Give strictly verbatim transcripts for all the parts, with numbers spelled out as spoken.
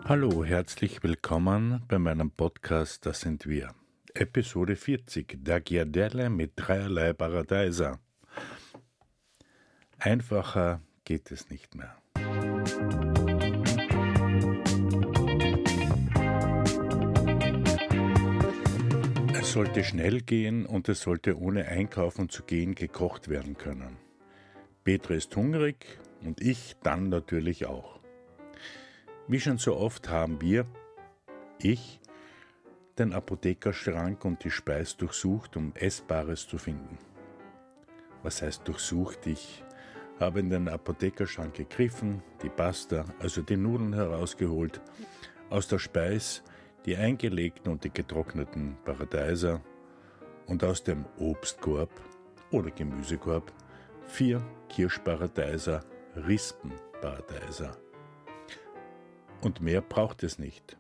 Hallo, herzlich willkommen bei meinem Podcast Das sind wir. Episode vierzig, der Giardelle mit dreierlei Paradeiser. Einfacher geht es nicht mehr. Es sollte schnell gehen und es sollte ohne einkaufen zu gehen gekocht werden können. Petra ist hungrig und ich dann natürlich auch. Wie schon so oft haben wir, ich, den Apothekerschrank und die Speis durchsucht, um Essbares zu finden. Was heißt durchsucht? Ich habe in den Apothekerschrank gegriffen, die Pasta, also die Nudeln herausgeholt, aus der Speis die eingelegten und die getrockneten Paradeiser und aus dem Obstkorb oder Gemüsekorb vier Kirschparadeiser, Rispenparadeiser. Und mehr braucht es nicht.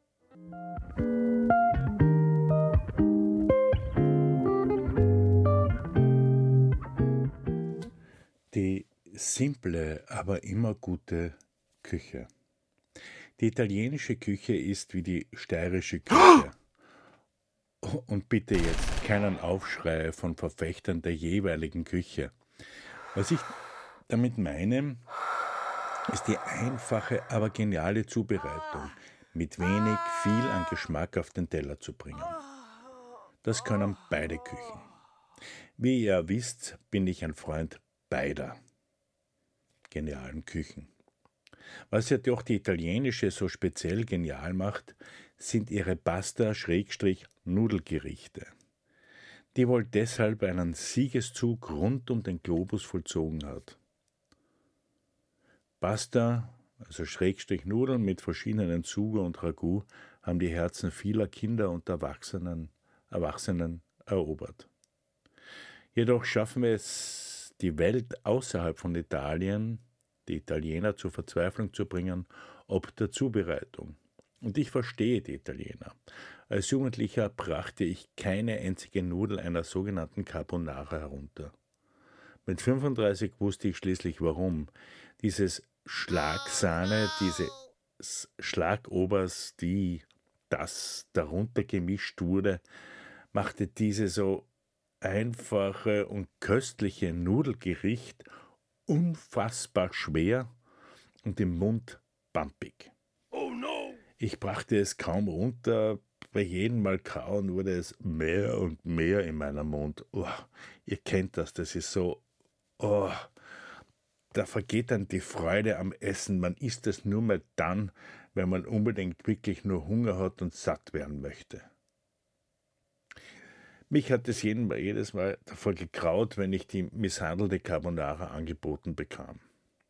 Die simple, aber immer gute Küche. Die italienische Küche ist wie die steirische Küche. Und bitte jetzt keinen Aufschrei von Verfechtern der jeweiligen Küche. Was ich damit meine, ist die einfache, aber geniale Zubereitung, mit wenig viel an Geschmack auf den Teller zu bringen. Das können beide Küchen. Wie ihr wisst, bin ich ein Freund beider genialen Küchen. Was ja doch die italienische so speziell genial macht, sind ihre Pasta-Nudelgerichte, die wohl deshalb einen Siegeszug rund um den Globus vollzogen hat. Pasta, also Schrägstrich Nudeln mit verschiedenen Sugo und Ragout, haben die Herzen vieler Kinder und Erwachsenen, Erwachsenen erobert. Jedoch schaffen wir es, die Welt außerhalb von Italien, die Italiener zur Verzweiflung zu bringen, ob der Zubereitung. Und ich verstehe die Italiener. Als Jugendlicher brachte ich keine einzige Nudel einer sogenannten Carbonara herunter. Mit fünfunddreißig wusste ich schließlich warum. Dieses Schlagsahne, dieses Schlagobers, die das darunter gemischt wurde, machte diese so einfache und köstliche Nudelgericht unfassbar schwer und im Mund pampig. Oh no! Ich brachte es kaum runter, bei jedem Mal kauen wurde es mehr und mehr in meinem Mund. Oh, ihr kennt das, das ist so, oh, da vergeht dann die Freude am Essen. Man isst es nur mal dann, wenn man unbedingt wirklich nur Hunger hat und satt werden möchte. Mich hat es jedes Mal davor gegraut, wenn ich die misshandelte Carbonara angeboten bekam.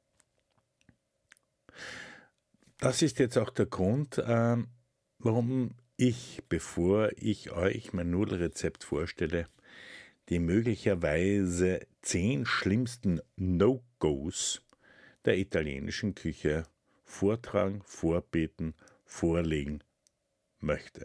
Das ist jetzt auch der Grund, äh, warum ich, bevor ich euch mein Nudelrezept vorstelle, die möglicherweise zehn schlimmsten No-Gos der italienischen Küche vortragen, vorbeten, vorlegen möchte.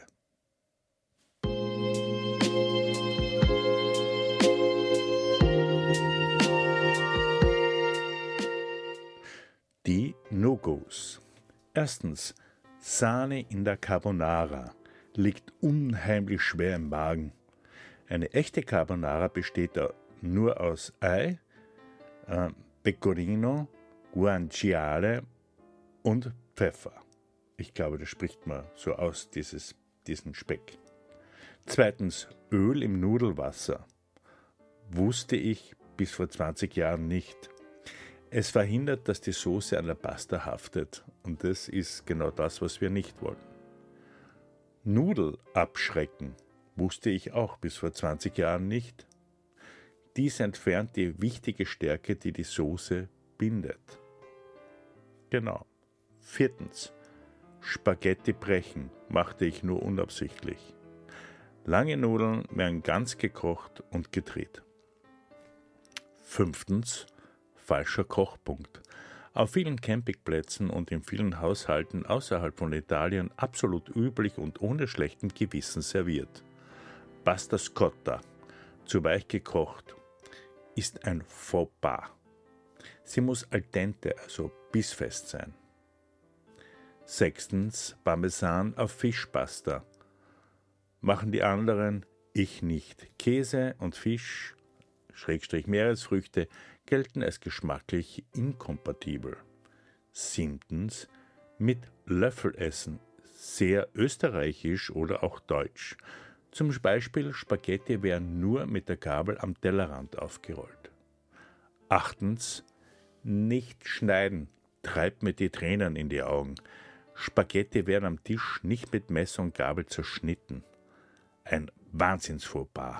Die No-Gos. Erstens, Sahne in der Carbonara liegt unheimlich schwer im Magen. Eine echte Carbonara besteht nur aus Ei, äh, Pecorino, Guanciale und Pfeffer. Ich glaube, das spricht man so aus, dieses, diesen Speck. Zweitens, Öl im Nudelwasser. Wusste ich bis vor zwanzig Jahren nicht. Es verhindert, dass die Soße an der Pasta haftet. Und das ist genau das, was wir nicht wollen. Nudel abschrecken wusste ich auch bis vor zwanzig Jahren nicht. Dies entfernt die wichtige Stärke, die die Soße bindet. Genau. Viertens. Spaghetti brechen machte ich nur unabsichtlich. Lange Nudeln werden ganz gekocht und gedreht. Fünftens. Falscher Kochpunkt. Auf vielen Campingplätzen und in vielen Haushalten außerhalb von Italien absolut üblich und ohne schlechten Gewissen serviert. Pasta scotta, zu weich gekocht, ist ein Fauxpas. Sie muss al dente, also bissfest sein. Sechstens, Parmesan auf Fischpasta. Machen die anderen, ich nicht. Käse und Fisch, Schrägstrich Meeresfrüchte, gelten als geschmacklich inkompatibel. Siebtens, mit Löffel essen, sehr österreichisch oder auch deutsch. Zum Beispiel Spaghetti werden nur mit der Gabel am Tellerrand aufgerollt. Achtens, nicht schneiden, treibt mir die Tränen in die Augen. Spaghetti werden am Tisch nicht mit Messer und Gabel zerschnitten. Ein Wahnsinns-Fauxpas.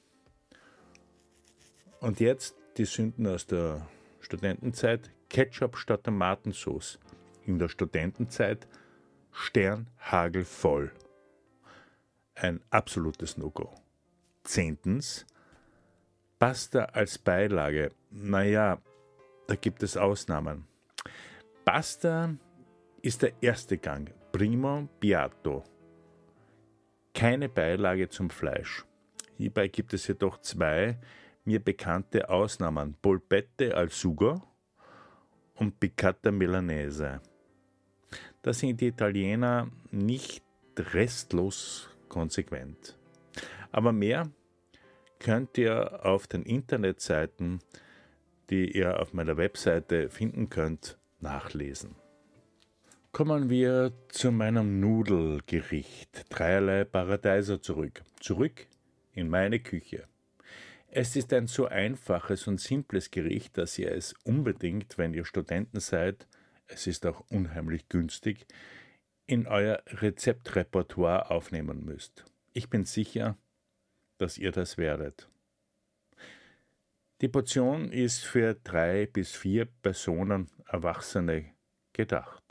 Und jetzt die Sünden aus der Studentenzeit. Ketchup statt Tomatensauce. In der Studentenzeit Sternhagel voll. Ein absolutes No-Go. Zehntens, Pasta als Beilage. Naja, da gibt es Ausnahmen. Pasta ist der erste Gang, primo piatto. Keine Beilage zum Fleisch. Hierbei gibt es jedoch zwei mir bekannte Ausnahmen: Polpette al sugo und Piccata Milanese. Da sind die Italiener nicht restlos konsequent. Aber mehr könnt ihr auf den Internetseiten, die ihr auf meiner Webseite finden könnt, nachlesen. Kommen wir zu meinem Nudelgericht, dreierlei Paradeiser zurück. Zurück in meine Küche. Es ist ein so einfaches und simples Gericht, dass ihr es unbedingt, wenn ihr Studenten seid, es ist auch unheimlich günstig, in euer Rezeptrepertoire aufnehmen müsst. Ich bin sicher, dass ihr das werdet. Die Portion ist für drei bis vier Personen, Erwachsene, gedacht.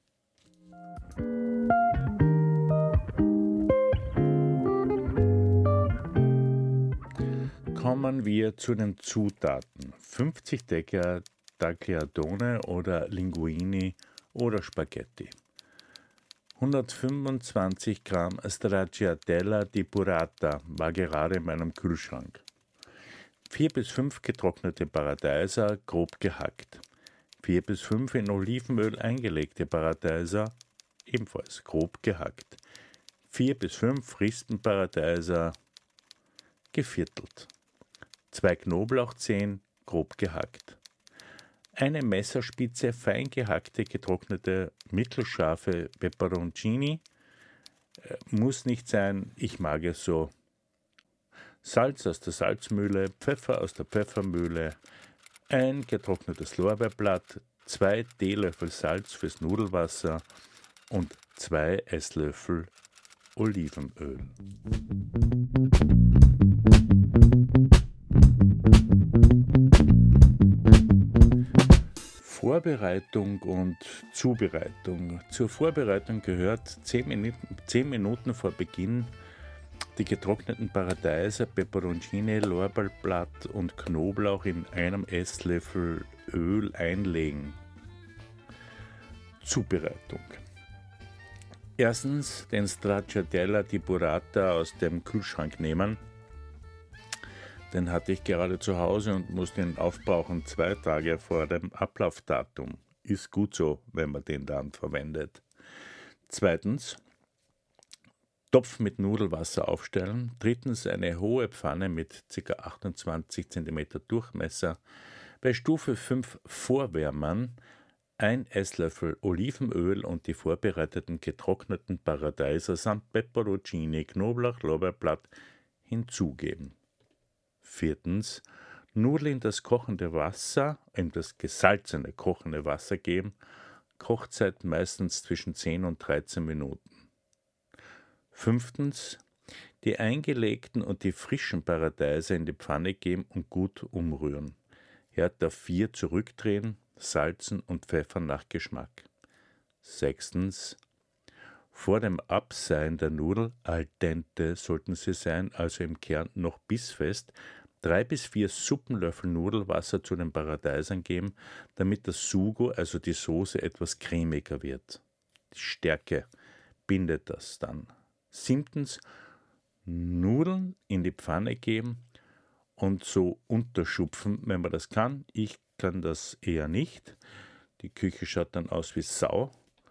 Kommen wir zu den Zutaten. fünfzig Decker Tagliatone oder Linguini oder Spaghetti. hundertfünfundzwanzig Gramm Stracciatella di Burrata war gerade in meinem Kühlschrank. vier bis fünf getrocknete Paradeiser, grob gehackt. vier bis fünf in Olivenöl eingelegte Paradeiser, ebenfalls grob gehackt. vier bis fünf Rispenparadeiser, geviertelt. zwei Knoblauchzehen, grob gehackt. Eine Messerspitze fein gehackte, getrocknete, mittelscharfe Peperoncini. Äh, muss nicht sein, ich mag es so. Salz aus der Salzmühle, Pfeffer aus der Pfeffermühle, ein getrocknetes Lorbeerblatt, zwei Teelöffel Salz fürs Nudelwasser und zwei Esslöffel Olivenöl. Vorbereitung und Zubereitung. Zur Vorbereitung gehört zehn Minuten, zehn Minuten vor Beginn die getrockneten Paradeiser, Peperoncini, Lorbeerblatt und Knoblauch in einem Esslöffel Öl einlegen. Zubereitung. Erstens den Stracciatella di Burrata aus dem Kühlschrank nehmen. Den hatte ich gerade zu Hause und musste ihn aufbrauchen zwei Tage vor dem Ablaufdatum. Ist gut so, wenn man den dann verwendet. Zweitens, Topf mit Nudelwasser aufstellen. Drittens, eine hohe Pfanne mit ca. achtundzwanzig Zentimeter Durchmesser. Bei Stufe fünf vorwärmen. Ein Esslöffel Olivenöl und die vorbereiteten getrockneten Paradeiser samt Peperoncini, Knoblauch, Lorbeerblatt hinzugeben. Viertens, Nudeln in das kochende Wasser, in das gesalzene kochende Wasser geben. Kochzeit meistens zwischen zehn und dreizehn Minuten. Fünftens, die eingelegten und die frischen Paradeiser in die Pfanne geben und gut umrühren. Herd auf vier zurückdrehen, salzen und pfeffern nach Geschmack. Sechstens, vor dem Abseien der Nudel, al dente sollten sie sein, also im Kern noch bissfest, drei bis vier Suppenlöffel Nudelwasser zu den Paradeisern geben, damit das Sugo, also die Soße, etwas cremiger wird. Die Stärke bindet das dann. Siebtens, Nudeln in die Pfanne geben und so unterschupfen, wenn man das kann. Ich kann das eher nicht. Die Küche schaut dann aus wie Sau.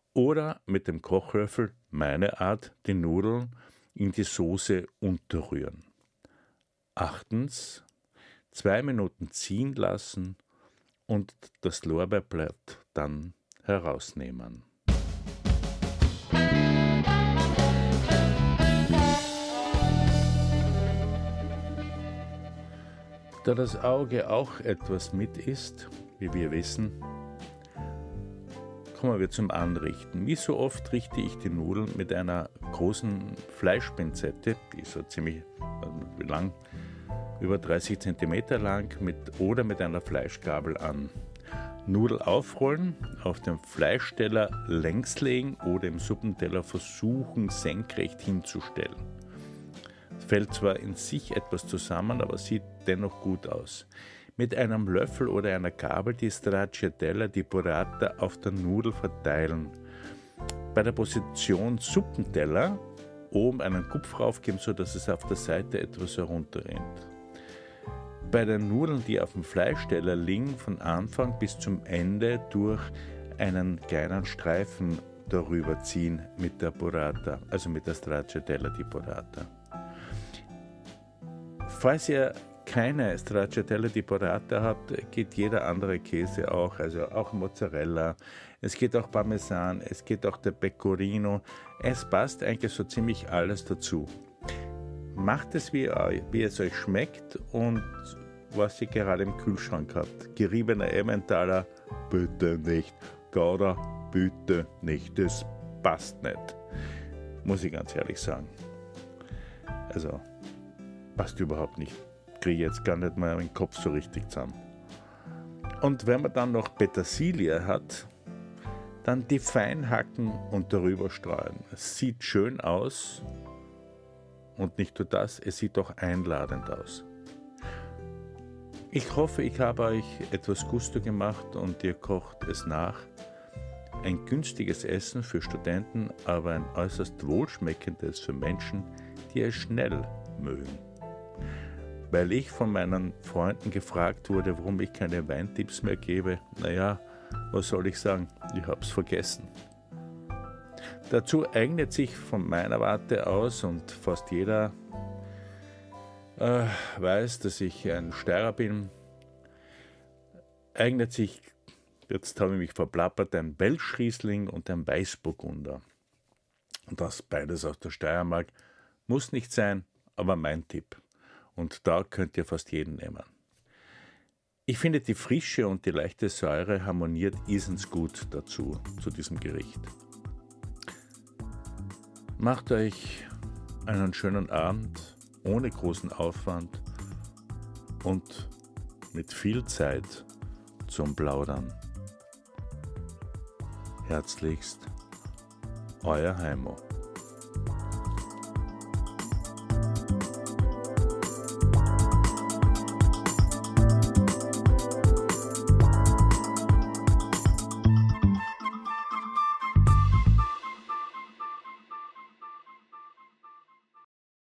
Oder mit dem Kochlöffel, meine Art, die Nudeln in die Soße unterrühren. Achtens, zwei Minuten ziehen lassen und das Lorbeerblatt dann herausnehmen. Da das Auge auch etwas mit ist, wie wir wissen, kommen wir zum Anrichten. Wie so oft richte ich die Nudeln mit einer großen Fleischpinzette, die ist so ziemlich wie lang, über dreißig Zentimeter lang, mit, oder mit einer Fleischgabel an. Nudel aufrollen, auf dem Fleischteller längs legen oder im Suppenteller versuchen, senkrecht hinzustellen. Es fällt zwar in sich etwas zusammen, aber sieht dennoch gut aus. Mit einem Löffel oder einer Gabel die Stracciatella di Burrata auf der Nudel verteilen. Bei der Position Suppenteller oben einen Kupfer aufgeben, sodass es auf der Seite etwas herunterrinnt. Bei den Nudeln, die auf dem Fleischteller liegen, von Anfang bis zum Ende durch einen kleinen Streifen darüber ziehen mit der Burrata, also mit der Stracciatella di Burrata. Falls ihr keine Stracciatella di Burrata habt, geht jeder andere Käse auch, also auch Mozzarella, es geht auch Parmesan, es geht auch der Pecorino, es passt eigentlich so ziemlich alles dazu. Macht es, wie, wie es euch schmeckt und was ihr gerade im Kühlschrank habt. Geriebener Emmentaler, bitte nicht. Gouda, bitte nicht. Das passt nicht. Muss ich ganz ehrlich sagen. Also, passt überhaupt nicht. Kriege ich jetzt gar nicht mal meinen Kopf so richtig zusammen. Und wenn man dann noch Petersilie hat, dann die fein hacken und darüber streuen. Es sieht schön aus und nicht nur das, es sieht auch einladend aus. Ich hoffe, ich habe euch etwas Gusto gemacht und ihr kocht es nach. Ein günstiges Essen für Studenten, aber ein äußerst wohlschmeckendes für Menschen, die es schnell mögen. Weil ich von meinen Freunden gefragt wurde, warum ich keine Weintipps mehr gebe, naja, was soll ich sagen, ich hab's vergessen. Dazu eignet sich von meiner Warte aus, und fast jeder äh, weiß, dass ich ein Steirer bin, eignet sich, jetzt habe ich mich verplappert, ein Welschriesling und ein Weißburgunder. Und das beides aus der Steiermark muss nicht sein, aber mein Tipp. Und da könnt ihr fast jeden nehmen. Ich finde, die Frische und die leichte Säure harmoniert immens gut dazu, zu diesem Gericht. Macht euch einen schönen Abend, ohne großen Aufwand und mit viel Zeit zum Plaudern. Herzlichst, euer Heimo.